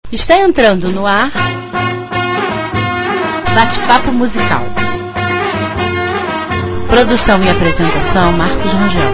Está entrando no ar Bate-Papo Musical. Produção e apresentação Marcos Rangel.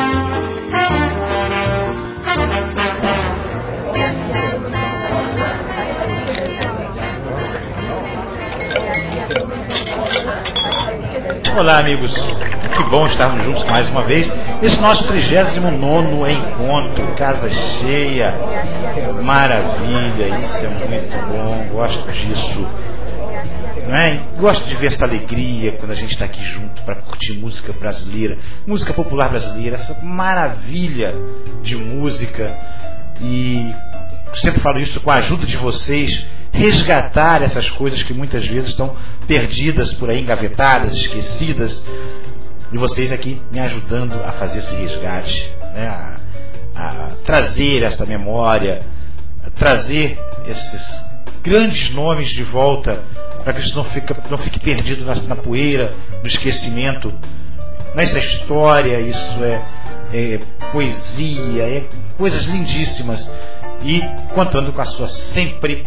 Olá, amigos. Que bom estarmos juntos mais uma vez. Esse nosso 39º encontro, casa cheia. Maravilha, isso é muito bom, gosto disso. Não é? Gosto de ver essa alegria quando a gente está aqui junto para curtir música brasileira, música popular brasileira, essa maravilha de música. E sempre falo isso com a ajuda de vocês, resgatar essas coisas que muitas vezes estão perdidas por aí, engavetadas, esquecidas, e vocês aqui me ajudando a fazer esse resgate, né? a trazer essa memória, a trazer esses grandes nomes de volta, para que isso não fique perdido na poeira, no esquecimento. Não é isso, é história, isso é poesia, é coisas lindíssimas, e contando com a sua sempre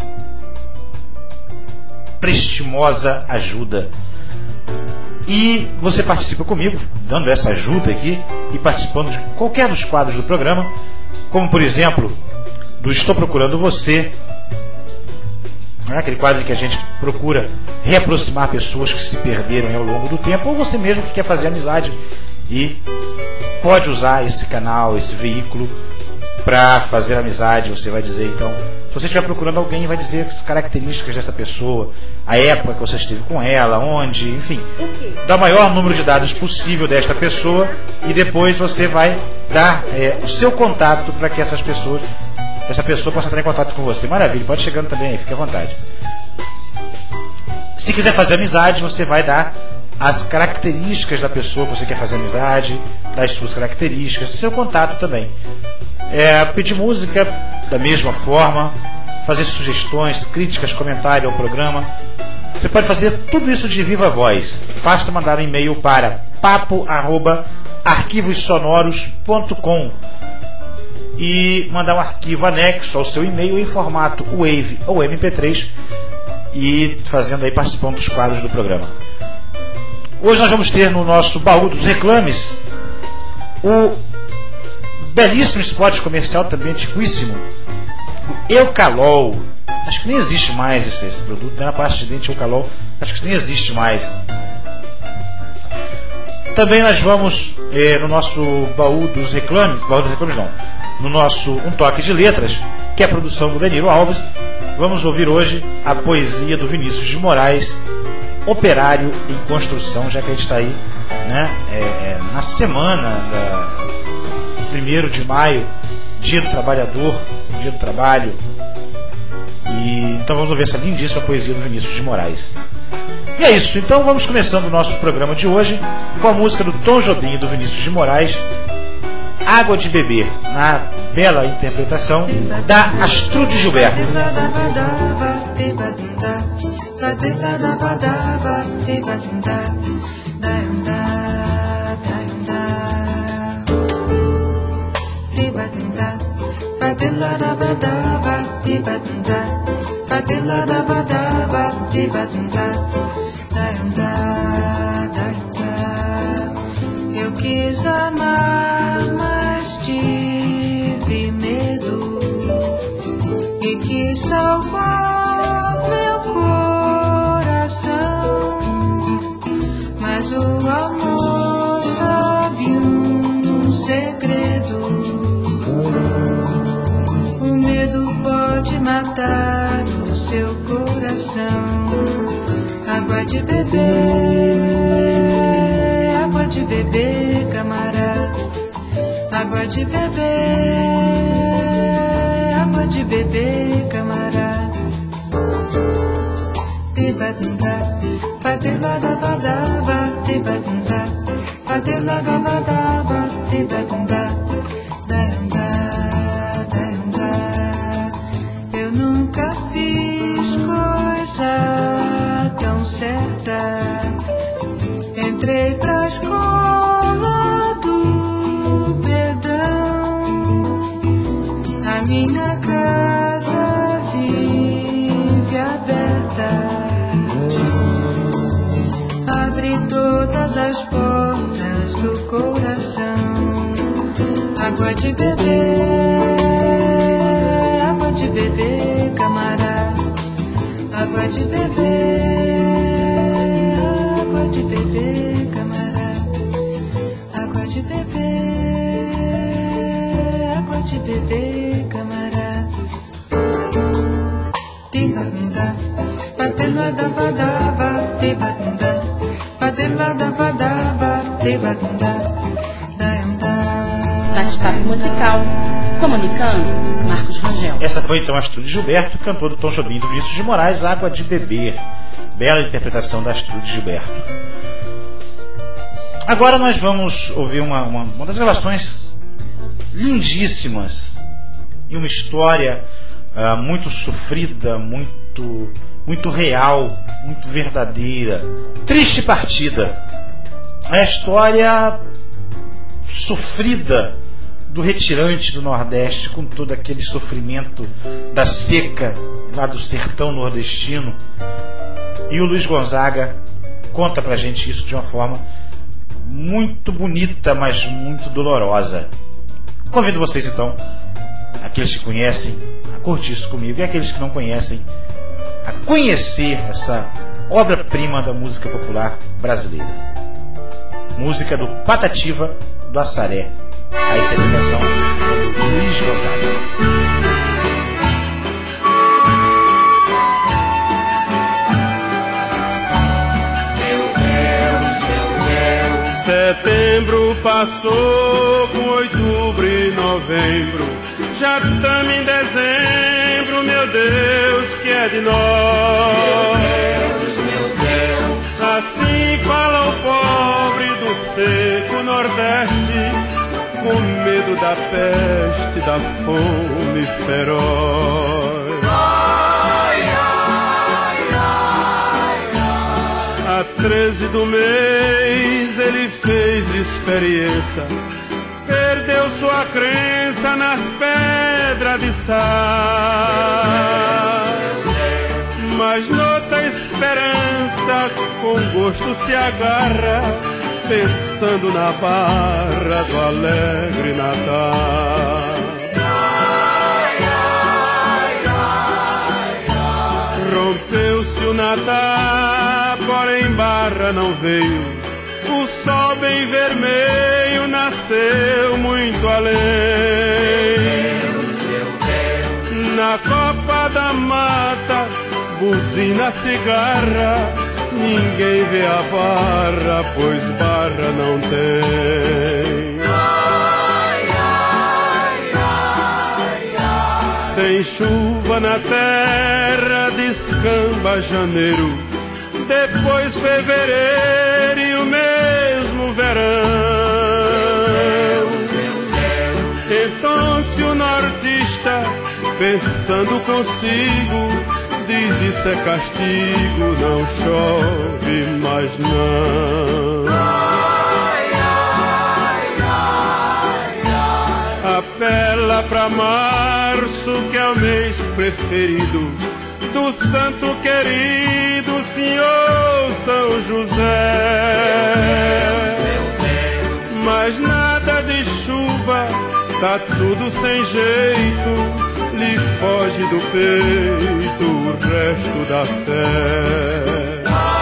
prestimosa ajuda. E você participa comigo, dando essa ajuda aqui e participando de qualquer dos quadros do programa, como por exemplo do Estou Procurando Você, aquele quadro em que a gente procura reaproximar pessoas que se perderam ao longo do tempo, ou você mesmo que quer fazer amizade e pode usar esse canal, esse veículo para fazer amizade. Você vai dizer, então, se você estiver procurando alguém, vai dizer as características dessa pessoa, a época que você esteve com ela, onde, enfim, dá o maior número de dados possível desta pessoa, e depois você vai dar o seu contato para que essa pessoa possa entrar em contato com você. Maravilha, pode chegando também aí, fique à vontade. Se quiser fazer amizade, você vai dar as características da pessoa que você quer fazer amizade, das suas características, seu contato também. Pedir música da mesma forma, fazer sugestões, críticas, comentário ao programa. Você pode fazer tudo isso de viva voz. Basta mandar um e-mail para papo@arquivossonoros.com e mandar um arquivo anexo ao seu e-mail em formato WAV ou MP3, e fazendo aí, participando dos quadros do programa. Hoje nós vamos ter no nosso baú dos reclames o belíssimo spot comercial, também antiquíssimo, o Eucalol. Acho que nem existe mais esse produto, né? Na parte de dente Eucalol, acho que nem existe mais. Também nós vamos no nosso baú dos reclames não, no nosso Um Toque de Letras, que é a produção do Deniro Alves. Vamos ouvir hoje a poesia do Vinícius de Moraes, Operário em Construção, já que a gente está aí, né, na semana da 1º de maio, Dia do Trabalhador, Dia do Trabalho. E então vamos ouvir essa lindíssima poesia do Vinícius de Moraes. E é isso, então vamos começando o nosso programa de hoje com a música do Tom Jobim e do Vinícius de Moraes, Água de Beber, na bela interpretação da Astrude Gilberto. Eu quis amar, mas tive medo, e quis salvar meu coração, mas o amor sabe um segredo: o medo pode matar o seu coração. Água de beber, água de beber, camarada. Água de beber, água de beber, camarada. Tibadunda, padelada, tibadunda, padelada, tibadunda. Eu nunca fiz coisa tão certa. Entrei pra escola do perdão, a minha casa vi cruzamos as portas do coração. Água de beber, camarada. Água de beber, camarada. Água de beber, camarada. Tibanda, padelmadabadaba, tibanda, padelmadabadaba, tibanda, dayanda. Bate-papo musical. Comunicando, Marcos Rangel. Essa foi então a Astrude Gilberto, cantor do Tom Jobim do Vinícius de Moraes, Água de Beber. Bela interpretação da Astrude Gilberto. Agora nós vamos ouvir uma das gravações lindíssimas e uma história muito sofrida, muito real, muito verdadeira. Triste Partida. É a história sofrida do retirante do Nordeste, com todo aquele sofrimento da seca lá do sertão nordestino. E o Luiz Gonzaga conta pra gente isso de uma forma muito bonita, mas muito dolorosa. Convido vocês então, aqueles que conhecem, a curtir isso comigo, e aqueles que não conhecem, a conhecer essa obra-prima da música popular brasileira. Música do Patativa do Assaré. A interpretação é do Luiz Gonzaga. Setembro passou com outubro e novembro, já estamos em dezembro, meu Deus, que é de nós. Meu Deus. Assim fala o pobre do seco Nordeste, com medo da peste, da fome feroz. A 13 do mês ele fez experiência, perdeu sua crença nas pedras de sal, mas noutra esperança com gosto se agarra, pensando na barra do alegre Natal. Rompeu-se o Natal, porém barra não veio, o sol bem vermelho nasceu muito além. Na copa da mata, buzina cigarra, ninguém vê a barra, pois barra não tem. Sem chuva na terra, descamba janeiro, depois fevereiro e o mesmo verão. Então se o nortista, pensando consigo, diz isso é castigo, não chove mais não. Apela pra março, que é o mês preferido do santo querido Senhor São José. Mas nada de chuva, tá tudo sem jeito, lhe foge do peito o resto da fé.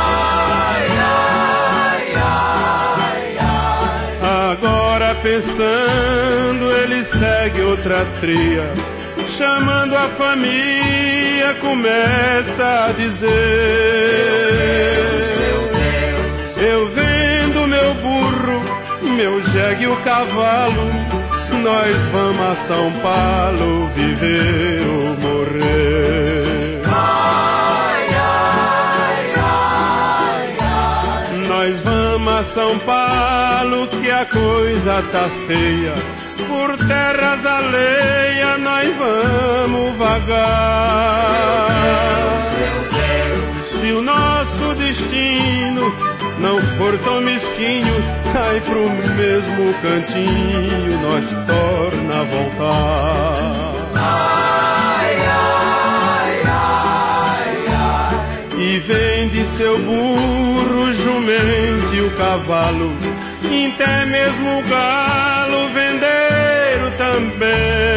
Agora pensando, ele segue outra tria, chamando a família, começa a dizer: eu vendo meu burro, meu jegue e o cavalo, nós vamos a São Paulo viver ou morrer. Nós vamos a São Paulo, que a coisa tá feia, por terras alheias nós vamos vagar. Se o nosso destino não for tão mesquinho, cai pro mesmo cantinho, nós torna a voltar. E vende seu burro, jumento e o cavalo, e até mesmo o galo vendeiro também.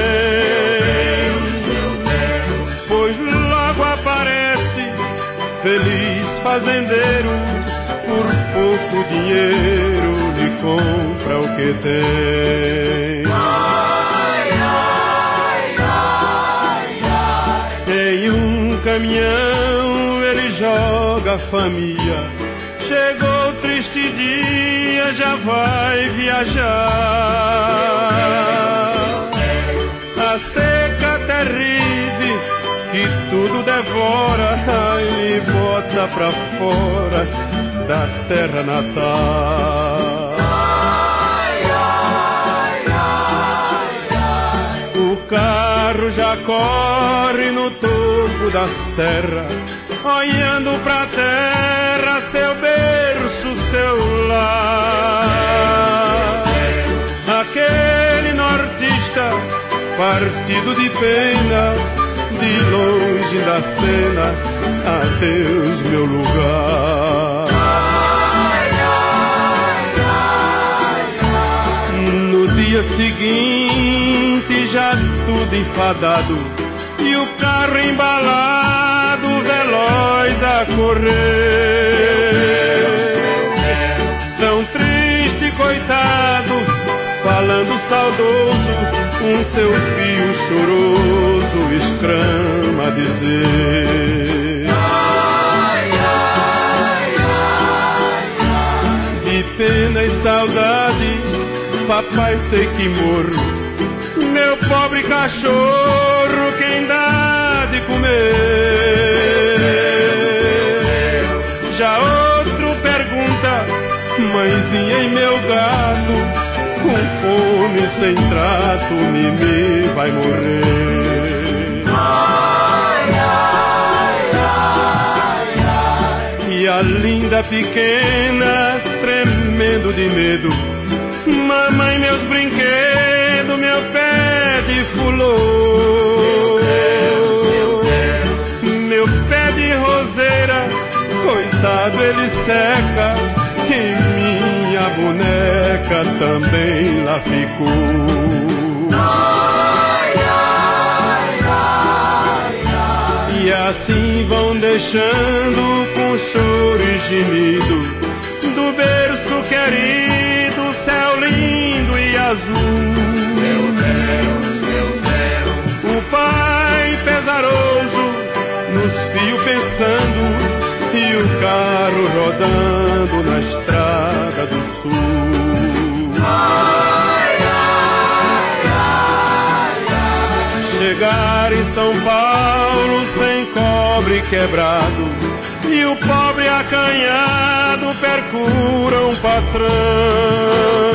Pois logo aparece feliz fazendeiro, por pouco dinheiro lhe compra o que tem. Em um caminhão ele joga a família, chegou o triste dia, já vai viajar. A seca terrível que tudo devora, e bota pra fora da terra natal. O carro já corre no topo da serra, olhando pra terra, seu berço, seu lar. Aquele nortista partido de pena, de longe da cena, adeus meu lugar. No dia seguinte já tudo enfadado, e o carro embalado, veloz a correr. Tão triste, coitado, falando saudoso, seu fio choroso exclama a dizer: de pena e saudade, papai, sei que morro. Meu pobre cachorro, quem dá de comer? Já outro pergunta: mãezinha, e meu gato, com fome sem trato, Mimi vai morrer. E a linda pequena, tremendo de medo: mamãe, meus brinquedos, meu pé de fulô, meu pé de roseira, coitado, ele seca, e minha boneca também lá ficou. E assim vão deixando com choro e gemido, do berço querido, céu lindo e azul. Meu Deus, meu Deus. O pai pesaroso nos fios pensando, e o carro rodando na estrada do sul. Ai, ai, ai, ai. Chegar em São Paulo sem cobre quebrado, e o pobre acanhado percura um patrão.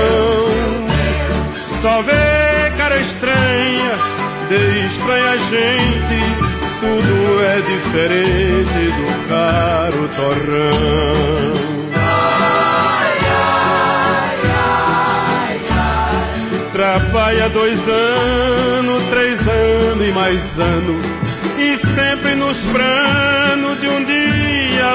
Só vê cara estranha, de estranha gente, tudo é diferente do caro torrão. Ai, ai, ai, ai. Trabalha 2 anos, 3 anos e mais anos, e sempre nos planos de um dia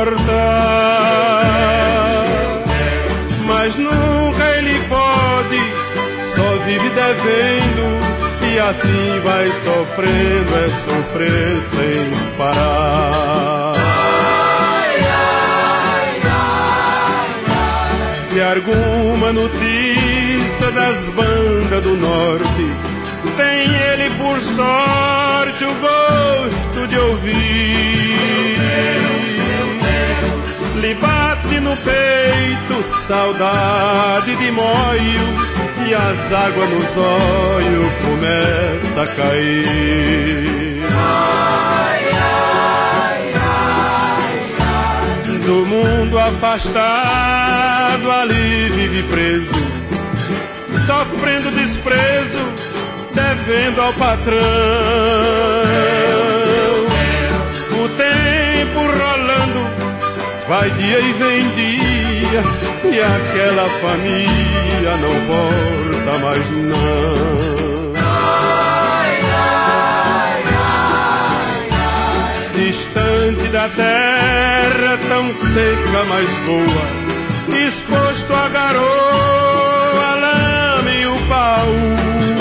voltar. Mas nunca ele pode, só vive devendo, e assim vai sofrendo, é sofrer sem parar. Ai, ai, ai, ai. Se alguma notícia das bandas do norte, tem ele por sorte o gosto de ouvir. Lhe bate no peito saudade de moio, e as águas nos olhos começam a cair. Ai, ai, ai, ai. Do mundo afastado, ali vive preso, sofrendo desprezo, devendo ao patrão. O tempo rolando, vai dia e vem dia, e aquela família não volta mais não. Ai, ai, ai, ai. Distante da terra tão seca, mas boa, pasto, a garoa, a lama e o baú.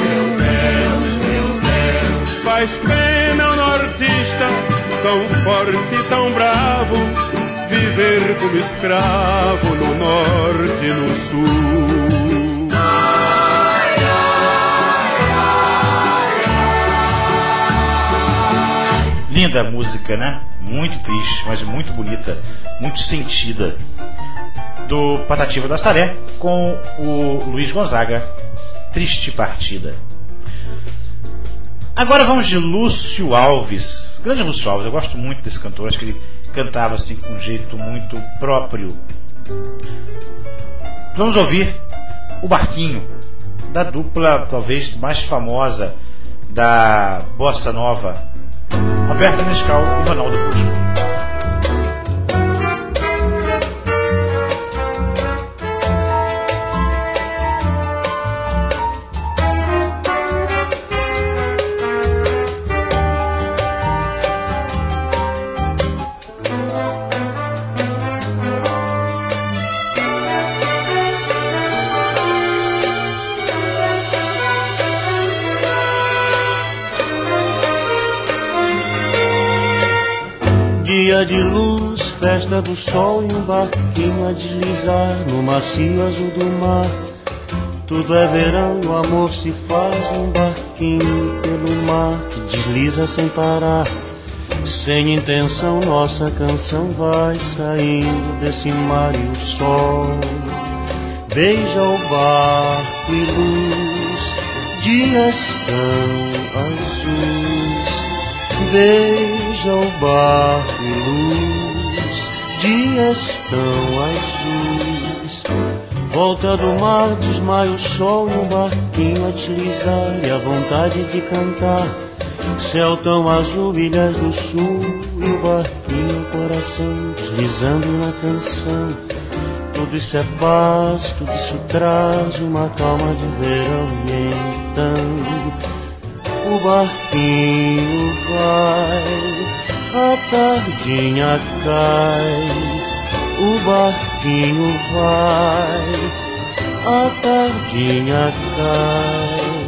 Faz pena o nortista, tão forte e tão bravo, viver como escravo no norte e no sul. Linda a música, né? Muito triste, mas muito bonita, muito sentida. Do Patativa do Assaré com o Luiz Gonzaga, Triste Partida. Agora vamos de Lúcio Alves. Grande Lúcio Alves, eu gosto muito desse cantor. Acho que ele cantava assim com um jeito muito próprio. Vamos ouvir O Barquinho, da dupla talvez mais famosa da Bossa Nova, Roberto Menescal e Ronaldo Bosco. Dia de luz, festa do sol e um barquinho a deslizar no macio azul do mar. Tudo é verão e o amor se faz num barquinho pelo mar que desliza sem parar. Sem intenção nossa canção vai saindo desse mar e o sol beija o barco e luz, dias tão azuis. Beija o barco e luz, dias tão azuis. Volta do mar, desmaia o sol e o barquinho a deslizar e a vontade de cantar. Céu tão azul, ilhas do sul e o barquinho, coração deslizando na canção. Tudo isso é paz, tudo isso traz uma calma de verão e então o barquinho vai, a tardinha cai. O barquinho vai, a tardinha cai.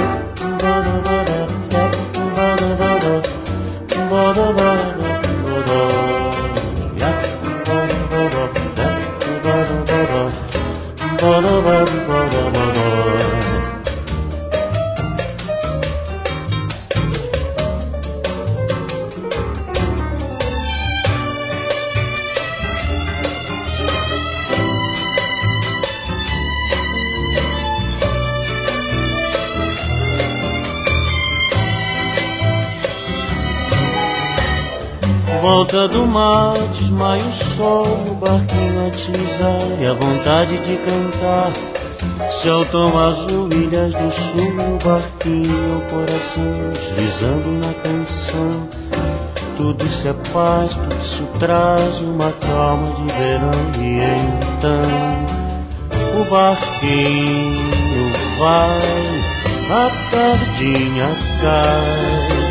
Volta do mar, desmaia o sol, o barquinho a deslizar e a vontade de cantar. Céu tão azul, ilhas do sul, o barquinho, o coração deslizando na canção. Tudo isso é paz, tudo isso traz uma calma de verão e então o barquinho vai, a tardinha cai.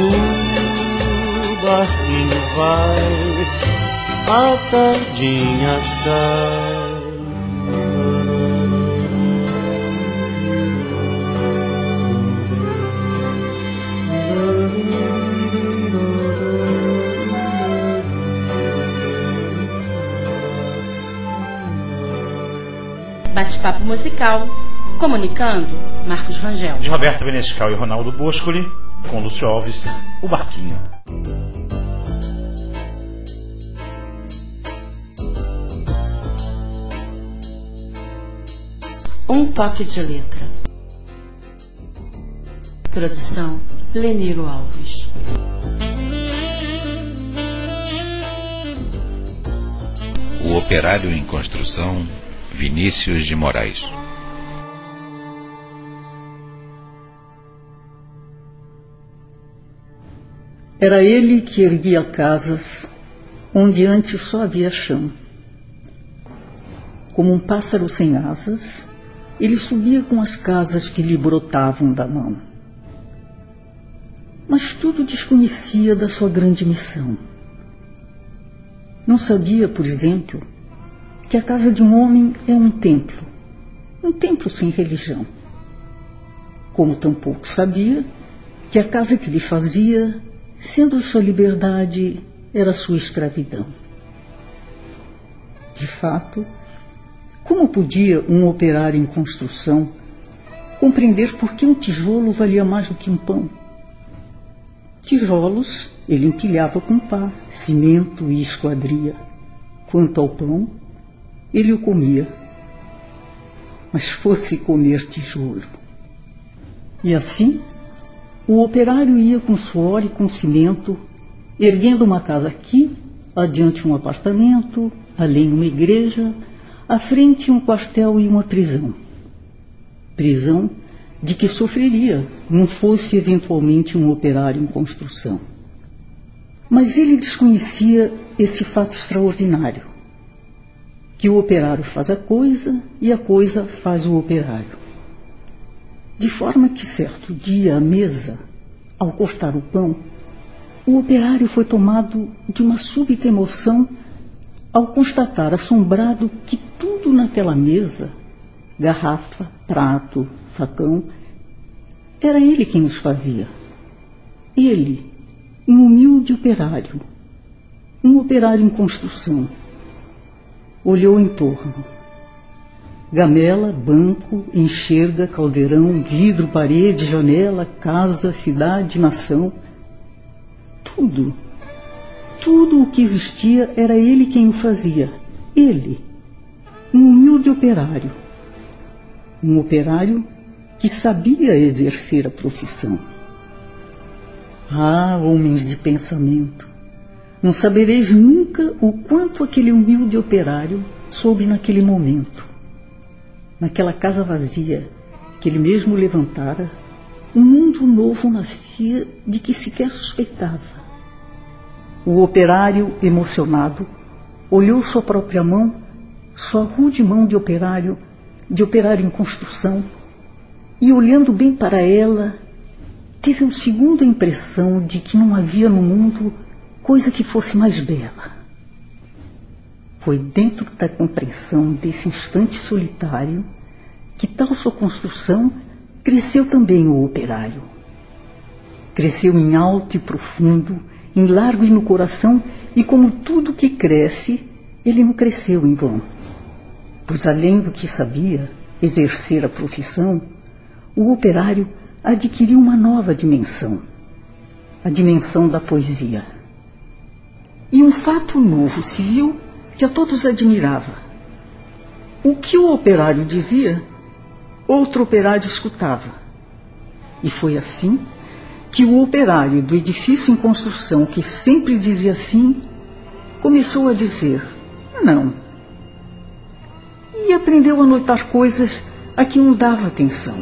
O barquinho vai, a tardinha cai. Bate-papo musical, comunicando, Marcos Rangel. De Roberto Menescal e Ronaldo Boscoli, com Lúcio Alves, O Barquinho. Um toque de letra. Produção Leniro Alves. O operário em construção, Vinícius de Moraes. Era ele que erguia casas onde antes só havia chão. Como um pássaro sem asas, ele subia com as casas que lhe brotavam da mão. Mas tudo desconhecia da sua grande missão. Não sabia, por exemplo, que a casa de um homem é um templo sem religião. Como tampouco sabia que a casa que lhe fazia, sendo sua liberdade, era sua escravidão. De fato, como podia um operário em construção compreender por que um tijolo valia mais do que um pão? Tijolos ele empilhava com pá, cimento e esquadria. Quanto ao pão, ele o comia. Mas fosse comer tijolo. E assim, o operário ia com suor e com cimento, erguendo uma casa aqui, adiante um apartamento, além uma igreja, à frente um quartel e uma prisão. Prisão de que sofreria, não fosse eventualmente um operário em construção. Mas ele desconhecia esse fato extraordinário, que o operário faz a coisa e a coisa faz o operário. De forma que certo dia à mesa, ao cortar o pão, o operário foi tomado de uma súbita emoção ao constatar assombrado que tudo naquela mesa, garrafa, prato, facão, era ele quem os fazia. Ele, um humilde operário, um operário em construção. Olhou em torno. Gamela, banco, enxerga, caldeirão, vidro, parede, janela, casa, cidade, nação. Tudo o que existia era ele quem o fazia. Ele, um humilde operário. Um operário que sabia exercer a profissão. Ah, homens de pensamento, não sabereis nunca o quanto aquele humilde operário soube naquele momento. Naquela casa vazia que ele mesmo levantara, um mundo novo nascia de que sequer suspeitava. O operário, emocionado, olhou sua própria mão, sua rude mão de operário em construção, e olhando bem para ela, teve uma segunda impressão de que não havia no mundo coisa que fosse mais bela. Foi dentro da compreensão desse instante solitário que tal sua construção cresceu também o operário. Cresceu em alto e profundo, em largo e no coração, e como tudo que cresce, ele não cresceu em vão. Pois além do que sabia exercer a profissão, o operário adquiriu uma nova dimensão, a dimensão da poesia. E um fato novo se viu que a todos admirava. O que o operário dizia, outro operário escutava. E foi assim que o operário do edifício em construção, que sempre dizia sim, começou a dizer não. E aprendeu a notar coisas a que não dava atenção.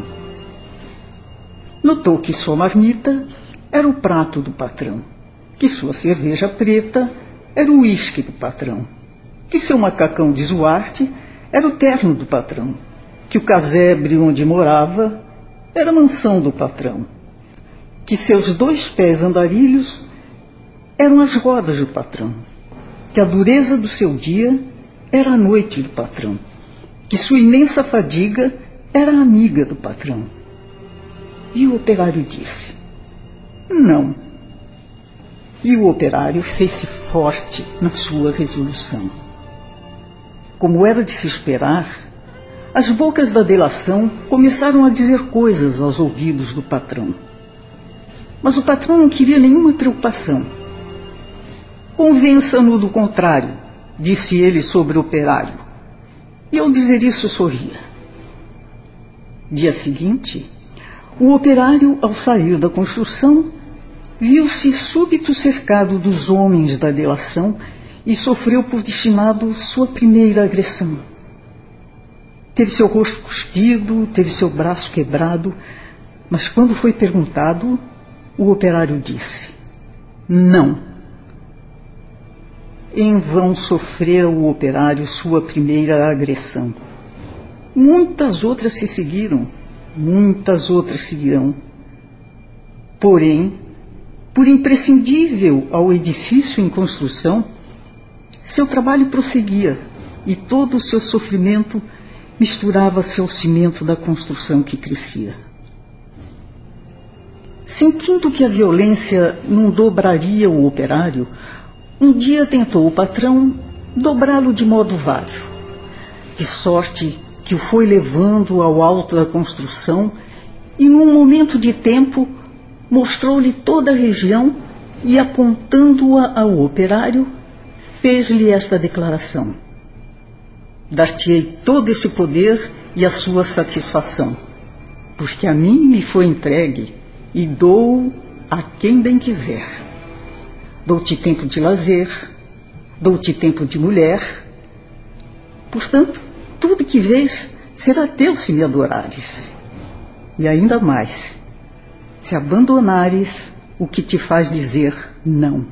Notou que sua marmita era o prato do patrão, que sua cerveja preta era o uísque do patrão, que seu macacão de Zuarte era o terno do patrão, que o casebre onde morava era a mansão do patrão, que seus 2 pés andarilhos eram as rodas do patrão, que a dureza do seu dia era a noite do patrão, que sua imensa fadiga era a amiga do patrão. E o operário disse, não. E o operário fez-se forte na sua resolução. Como era de se esperar, as bocas da delação começaram a dizer coisas aos ouvidos do patrão. Mas o patrão não queria nenhuma preocupação. Convença-no do contrário, disse ele sobre o operário. E ao dizer isso sorria. Dia seguinte, o operário, ao sair da construção, viu-se súbito cercado dos homens da delação e sofreu por destinado sua primeira agressão. Teve seu rosto cuspido, teve seu braço quebrado, mas quando foi perguntado, o operário disse, não. Em vão sofreu o operário sua primeira agressão. Muitas outras se seguiram, muitas outras seguirão. Porém, por imprescindível ao edifício em construção, seu trabalho prosseguia, e todo o seu sofrimento misturava-se ao cimento da construção que crescia. Sentindo que a violência não dobraria o operário, um dia tentou o patrão dobrá-lo de modo vário, de sorte que o foi levando ao alto da construção e, num momento de tempo, mostrou-lhe toda a região e, apontando-a ao operário, fez-lhe esta declaração: dar-te-ei todo esse poder e a sua satisfação, porque a mim me foi entregue e dou a quem bem quiser. Dou-te tempo de lazer, dou-te tempo de mulher. Portanto, tudo que vês será teu se me adorares. E ainda mais, se abandonares o que te faz dizer não.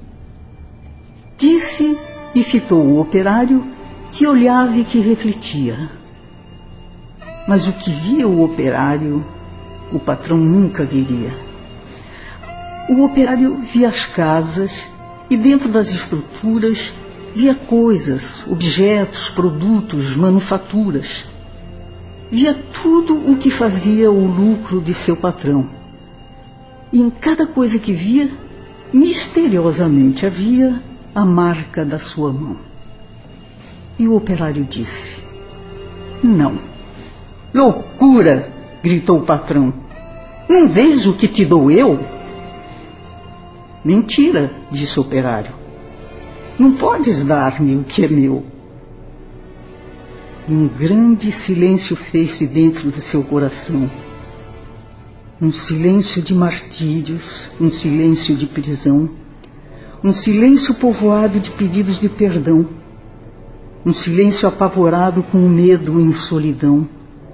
Disse e fitou o operário, que olhava e que refletia. Mas o que via o operário, o patrão nunca viria. O operário via as casas e, dentro das estruturas, via coisas, objetos, produtos, manufaturas. Via tudo o que fazia o lucro de seu patrão. E em cada coisa que via, misteriosamente havia a marca da sua mão. E o operário disse: não. Loucura! Gritou o patrão. Não vês o que te dou eu? Mentira, disse o operário. Não podes dar-me o que é meu. E um grande silêncio fez-se dentro do seu coração. Um silêncio de martírios, um silêncio de prisão, um silêncio povoado de pedidos de perdão, um silêncio apavorado com medo e solidão,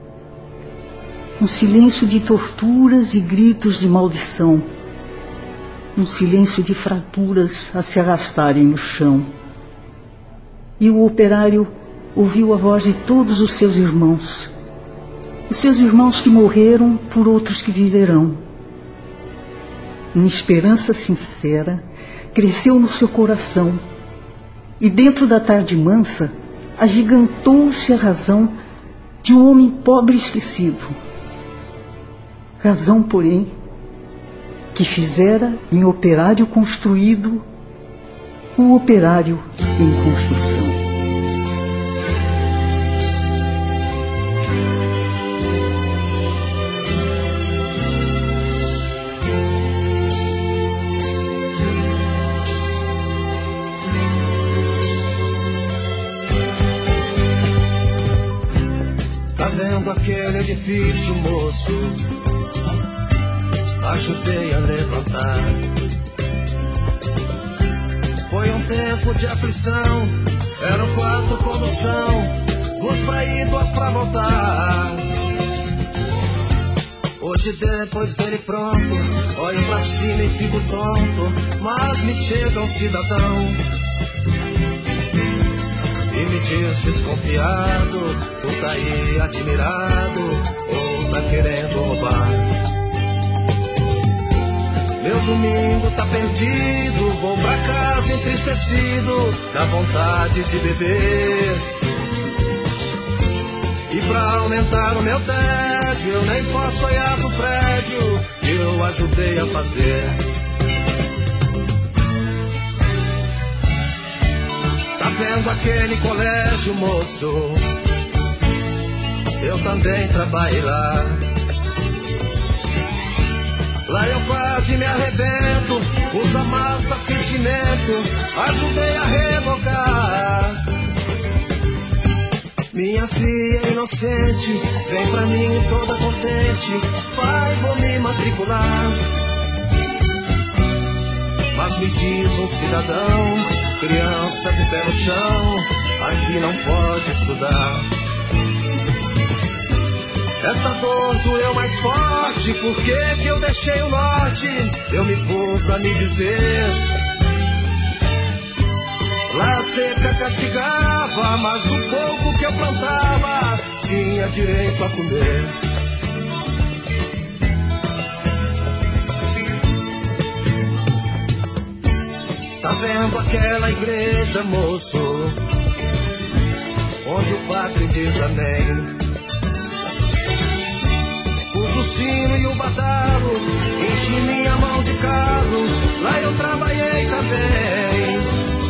um silêncio de torturas e gritos de maldição, um silêncio de fraturas a se arrastarem no chão. E o operário ouviu a voz de todos os seus irmãos que morreram por outros que viverão. Uma esperança sincera cresceu no seu coração, e dentro da tarde mansa agigantou-se a razão de um homem pobre e esquecido. Razão, porém, que fizera em operário construído o operário em construção. Tá vendo aquele edifício, moço? Ajudei a levantar. Foi um tempo de aflição, eram 4 condução, 2 pra ir, 2 pra voltar. Hoje depois dele pronto, olho pra cima e fico tonto, mas me chega um cidadão e me diz desconfiado: tu tá aí admirado ou tá querendo roubar? Meu domingo tá perdido, vou pra casa entristecido, na vontade de beber. E pra aumentar o meu tédio, eu nem posso olhar pro prédio que eu ajudei a fazer. Tá vendo aquele colégio, moço? Eu também trabalhei lá. Lá eu quase me arrebento, usa massa, fiz cimento, ajudei a rebocar. Minha filha inocente, vem pra mim toda contente, pai, vou me matricular. Mas me diz um cidadão, criança de pé no chão, aqui não pode estudar. Essa dor doeu mais forte, por que eu deixei o norte? Eu me pus a me dizer, lá a seca castigava, mas do pouco que eu plantava, tinha direito a comer. Tá vendo aquela igreja, moço? onde o padre diz amém. Uso o sino e o badalo, enchi minha mão de calo, lá eu trabalhei também.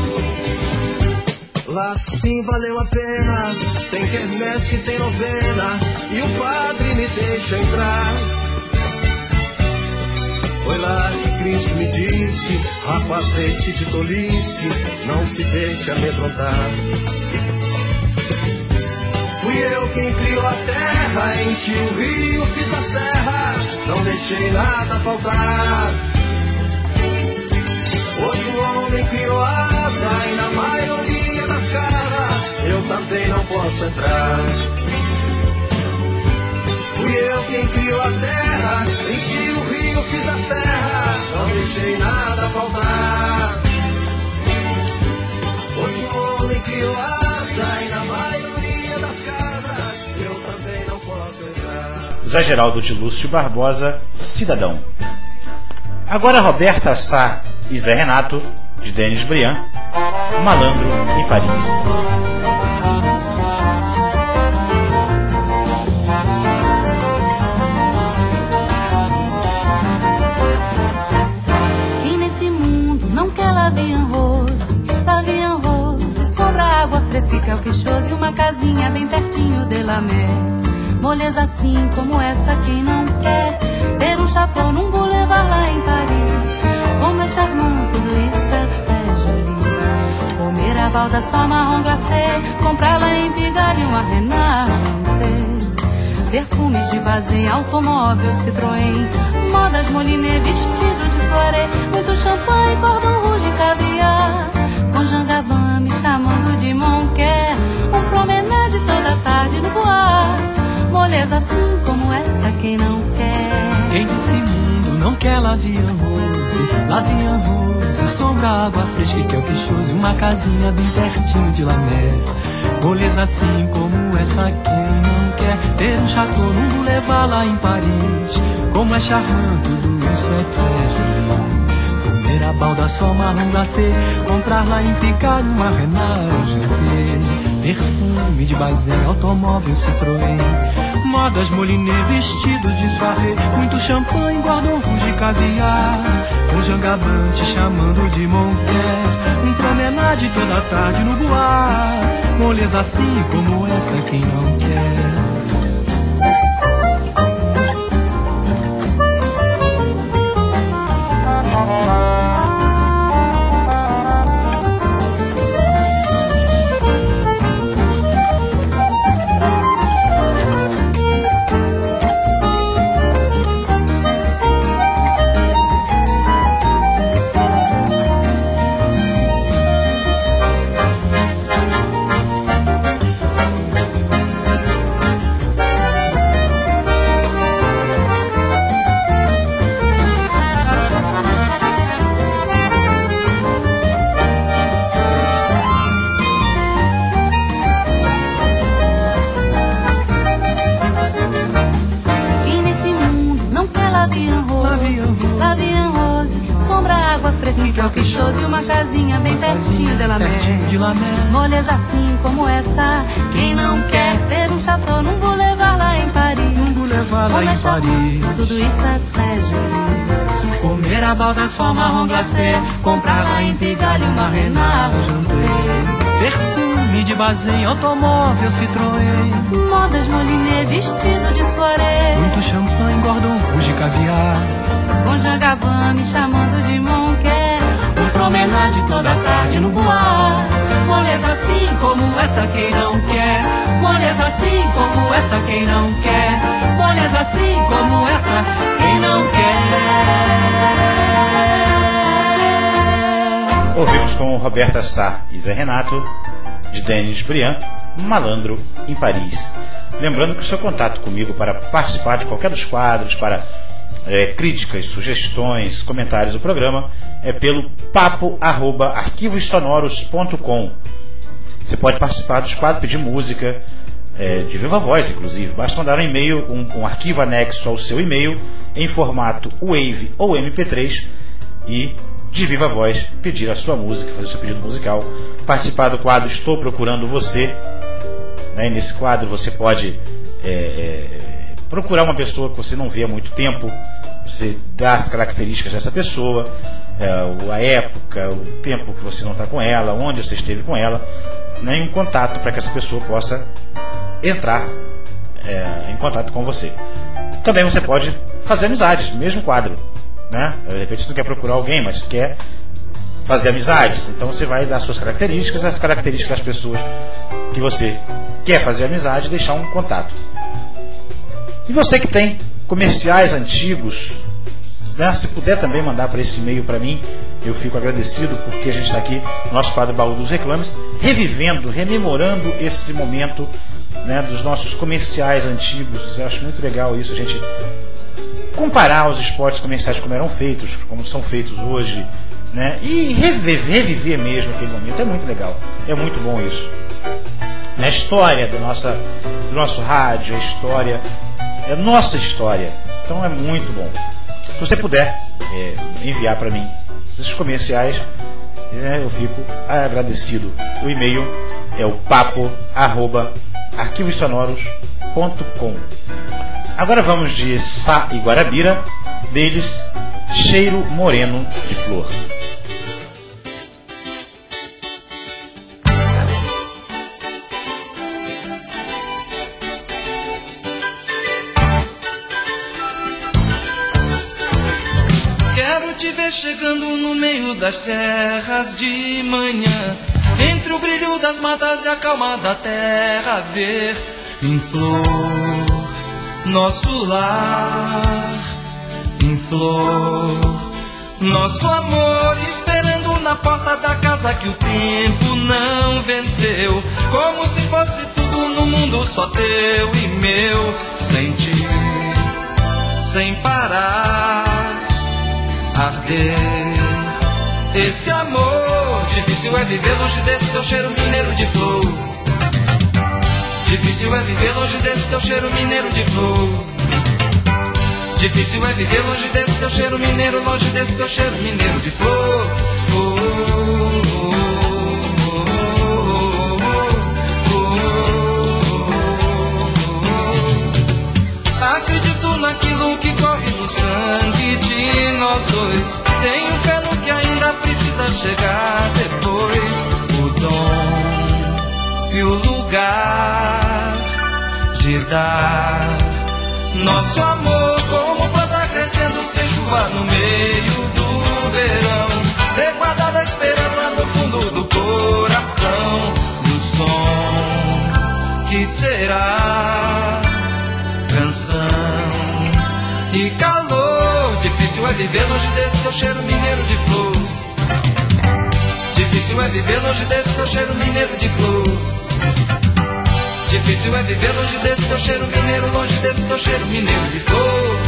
Lá sim valeu a pena, tem quermesse, tem novena, e o padre me deixa entrar. Foi lá que Cristo me disse, rapaz, deixe de tolice, não se deixe amedrontar. Fui eu quem criou a terra, enchi o rio, fiz a serra, não deixei nada faltar. Hoje o homem criou asa e na maioria das casas eu também não posso entrar. Fui eu quem criou a terra, enchi o rio, fiz a serra, não deixei nada faltar. Hoje o homem criou asa e na maioria das casas eu também não posso entrar. Zé Geraldo de Lúcio Barbosa, Cidadão. Agora Roberta Sá e Zé Renato, de Denis Briand, Malandro em Paris. Quem nesse mundo não quer Lavian Rose, sombra, água fresca e calquechose, uma casinha bem pertinho de la mer. Moleza assim como essa, quem não quer ter um chateau num boulevard lá em Paris? Como é charmante, tudo isso é très joli. Comer a balda só marrom glacé, comprar lá em Pigalle uma Renard. Perfumes de Bazin, automóvel Citroën, modas Moliné, vestido de soirée, muito champanhe, cordon rouge e caviar. Com Jean Gabin me chamando de Monquer, promenade toda tarde no bois. Moleza assim como essa, quem não quer? Quem nesse mundo não quer Lavian Rose, sombra, água fresca e calquechose, uma casinha bem pertinho de la mer. Moleza assim como essa, quem não quer ter um chateau num boulevard lá em Paris? Como é charmante, tudo isso é très joli. Comer a balda só marrom glacé, comprar lá em Pigalle uma Renard. Perfume de Bazin, automóvel Citroën, modas Moliné, vestido de soirée, muito champanhe, cordon rouge e caviar. Com Jean Gabin te chamando de Monquer, promenade toda tarde no bois. Moleza assim como essa, quem não quer? E uma casinha bem pertinho de la mer. Moleza assim como essa, quem não quer ter um chateau num boulevard lá em Paris? Como é charmante, tudo isso é très joli. Comer a balda só marrom glacé, comprar lá em Pigalle uma Renard. Perfume de Bazin, automóvel Citroën, modas Moliné, vestido de soirée, muito champanhe, cordon rouge e caviar. Com Jean Gabin me chamando de Monquer, promenade toda tarde no bois. Moleza assim como essa, quem não quer? Moleza assim como essa, quem não quer? Moleza assim como essa, quem não quer? Ouvimos com Roberta Sá e Zé Renato, de Denis Briand, Malandro em Paris. Lembrando que o seu contato comigo para participar de qualquer dos quadros, para críticas, sugestões, comentários do programa, é pelo papo@arquivossonoros.com. Você pode participar dos quadros, pedir música, de viva voz, inclusive. Basta mandar um e-mail, um arquivo anexo ao seu e-mail, em formato WAV ou MP3, e de viva voz pedir a sua música, fazer o seu pedido musical, participar do quadro Estou Procurando Você, né? E nesse quadro você pode procurar uma pessoa que você não vê há muito tempo, você dá as características dessa pessoa, a época, o tempo que você não está com ela, onde você esteve com ela, né? Em contato, para que essa pessoa possa entrar em contato com você. Também você pode fazer amizades no mesmo quadro, né? De repente você não quer procurar alguém, mas quer fazer amizades, então você vai dar suas características, as características das pessoas que você quer fazer amizade, deixar um contato. E você que tem comerciais antigos, né, se puder também mandar para esse e-mail para mim, eu fico agradecido, porque a gente está aqui no nosso quadro Baú dos Reclames, revivendo, rememorando esse momento, né, dos nossos comerciais antigos. Eu acho muito legal isso, a gente comparar os spots comerciais como eram feitos, como são feitos hoje, né, e reviver mesmo aquele momento. É muito legal, é muito bom isso. A história do nosso rádio, a história, é nossa história, então é muito bom. Se você puder enviar para mim esses comerciais, eu fico agradecido. O e-mail é o papo@arquivossonoros.com. Agora vamos de Sá e Guarabira, deles Cheiro Moreno de Flor. Te ver chegando no meio das serras de manhã, entre o brilho das matas e a calma da terra, ver em flor nosso lar, em flor nosso amor, esperando na porta da casa que o tempo não venceu, como se fosse tudo no mundo só teu e meu, sentir sem parar arder esse amor. Difícil é viver longe desse teu cheiro mineiro de flor. Difícil é viver longe desse teu cheiro mineiro de flor. Difícil é viver longe desse teu cheiro mineiro, longe desse teu cheiro mineiro de flor. Acredito naquilo que corre no sangue de nós dois. Tenho fé no que ainda precisa chegar depois. O dom e o lugar de dar nosso amor como planta crescendo sem chuva no meio do verão. Ter guardado a esperança no fundo do coração, do som que será canção e calor. Difícil é viver longe desse teu cheiro mineiro de flor. Difícil é viver longe desse teu cheiro mineiro de flor. Difícil é viver longe desse teu cheiro mineiro, longe desse teu cheiro mineiro de flor.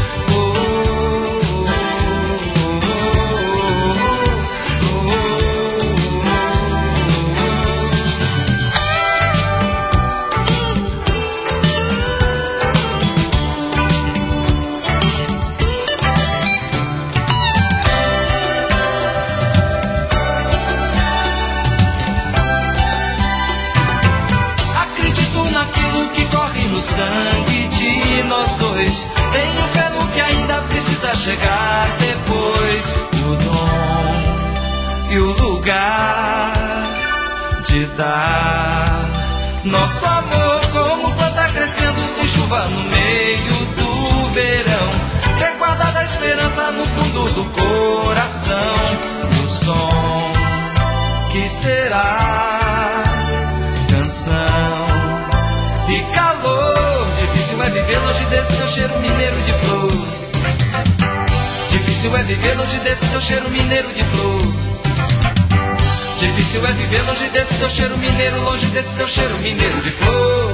Sangue de nós dois. Tenho fé no que ainda precisa chegar depois. O dom e o lugar de dar nosso amor como planta crescendo sem chuva no meio do verão. Ter guardado a esperança no fundo do coração, do som que será canção e calor. Difícil é viver longe desse teu cheiro mineiro de flor. Difícil é viver longe desse teu cheiro mineiro de flor. Difícil é viver longe desse teu cheiro mineiro, longe desse teu cheiro mineiro de flor.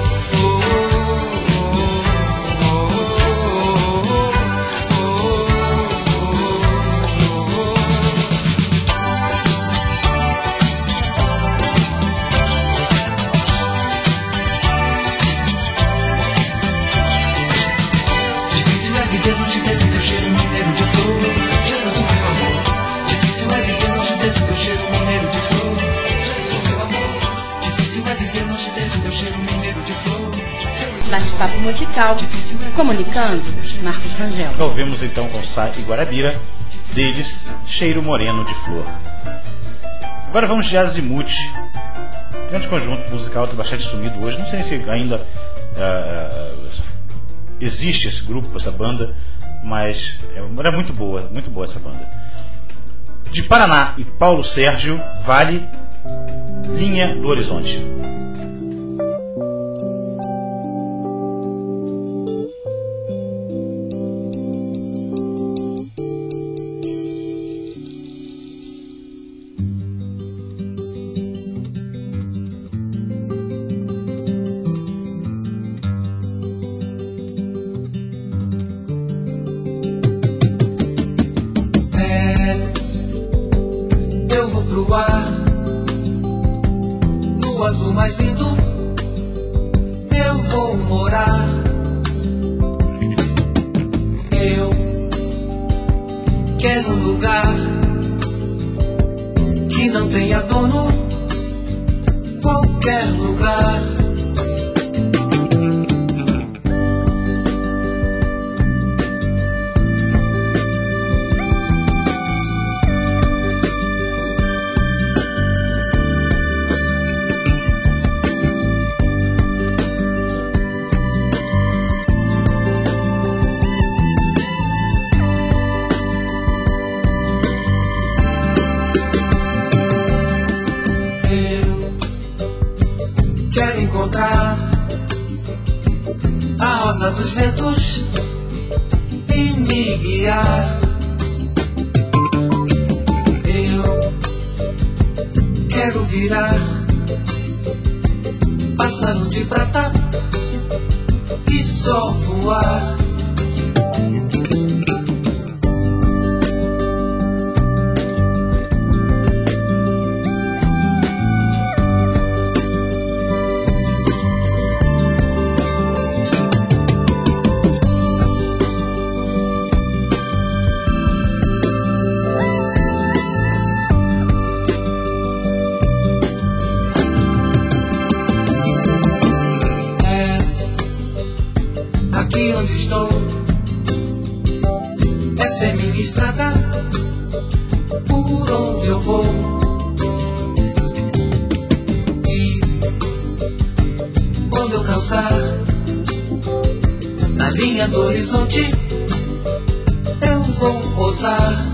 Longe desse teu cheiro mineiro de flor, cheiro do meu amor. Difícil é viver longe desse teu cheiro mineiro de flor, cheiro do meu amor. Difícil é viver longe desse teu cheiro mineiro de flor. bate-papo musical, comunicando Marcos Rangel. Ouvimos então com Sá e Guarabira, deles Cheiro Moreno de Flor. Agora vamos de Azimuth, grande conjunto musical, tem bastante sumido hoje, não sei se ainda existe esse grupo, essa banda, mas era muito boa essa banda. De Paraná e Paulo Sérgio, Vale, Linha do Horizonte. Eu vou pro ar, no azul mais lindo, eu vou morar. Eu quero um lugar que não tenha dono, qualquer lugar. Quero encontrar a rosa dos ventos e me guiar. Eu quero virar pássaro de prata e só voar. Aqui onde estou, essa é minha estrada, por onde eu vou. E quando eu cansar, na linha do horizonte, eu vou pousar.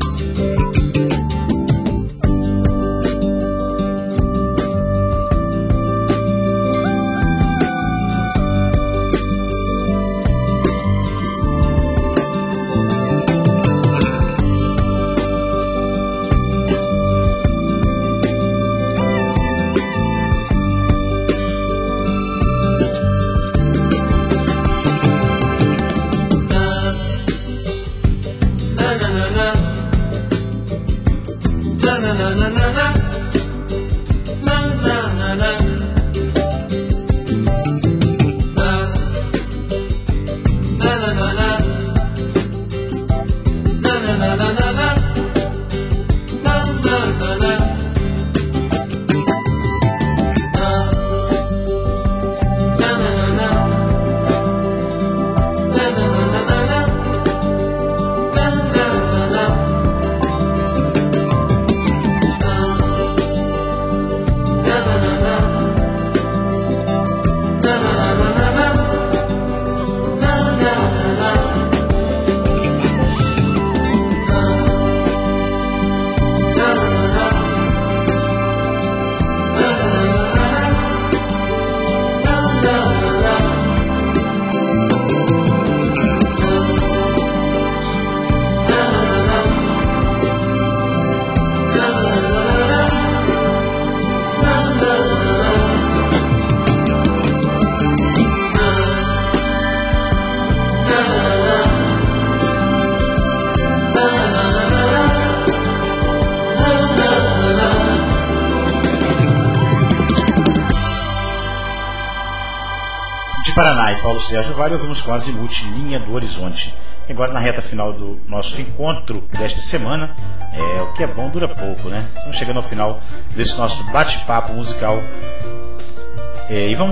De Paraná e Paulo Sérgio Vale, ouvimos com Azimuth, Linha do Horizonte. E agora, na reta final do nosso encontro desta semana, o que é bom dura pouco, né? Estamos chegando ao final desse nosso bate-papo musical. E vamos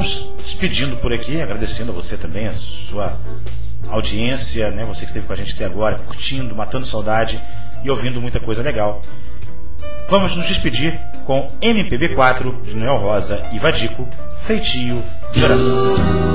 despedindo por aqui, agradecendo a você também, a sua audiência, né? Você que esteve com a gente até agora, curtindo, matando saudade e ouvindo muita coisa legal. Vamos nos despedir com MPB4 de Noel Rosa e Vadico, Feitio de Oração.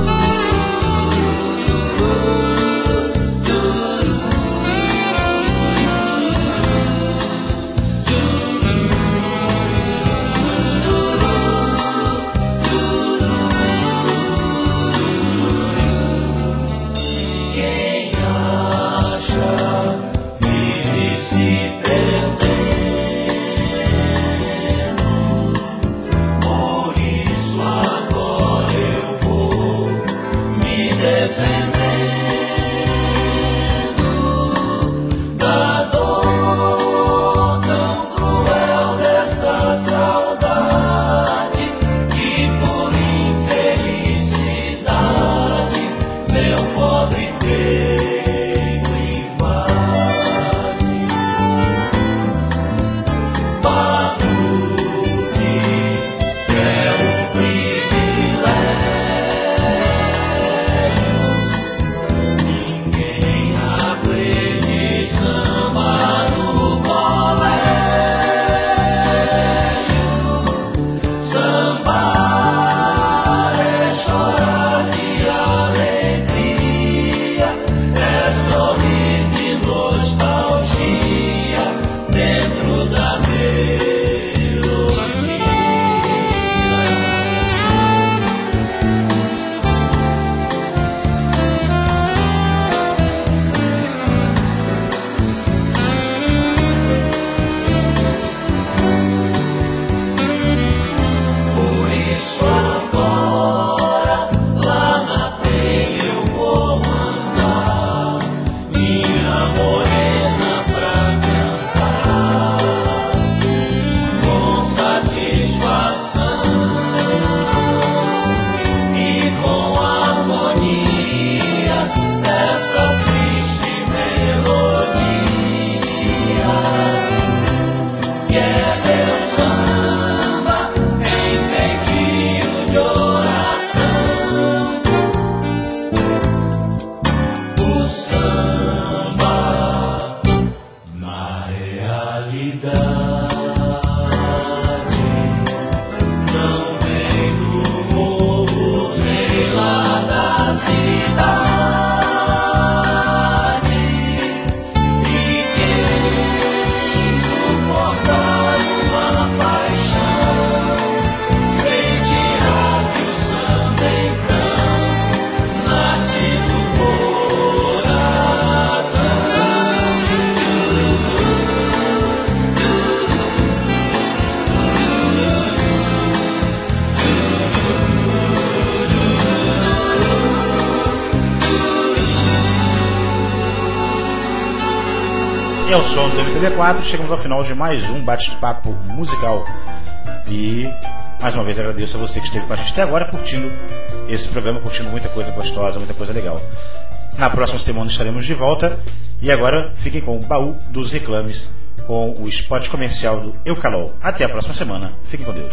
É o som do MPB4, chegamos ao final de mais um bate-papo musical. E mais uma vez agradeço a você que esteve com a gente até agora, curtindo esse programa, curtindo muita coisa gostosa, muita coisa legal. Na próxima semana estaremos de volta. E agora fiquem com o Baú dos Reclames, com o spot comercial do Eucalol. Até a próxima semana. Fiquem com Deus.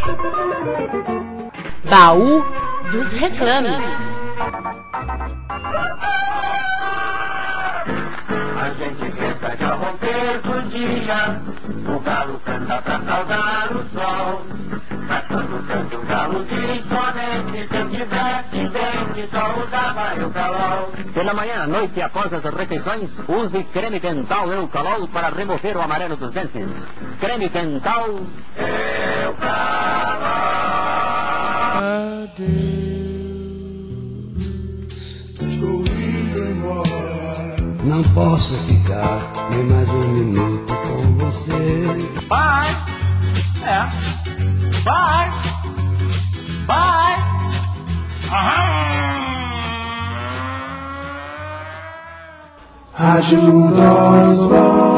Baú dos Reclames. A gente pensa que ao romper do dia o galo canta pra saudar o sol. Mas quando canta o galo diz somente se eu tivesse dente só usava Eucalol. Pela manhã, à noite e após as refeições, use creme dental Eucalol para remover o amarelo dos dentes. Creme dental Eucalol. Adeus, estou indo embora. Não posso ficar nem mais um minuto com você. Bye. Bye. Bye. Ajuda-os.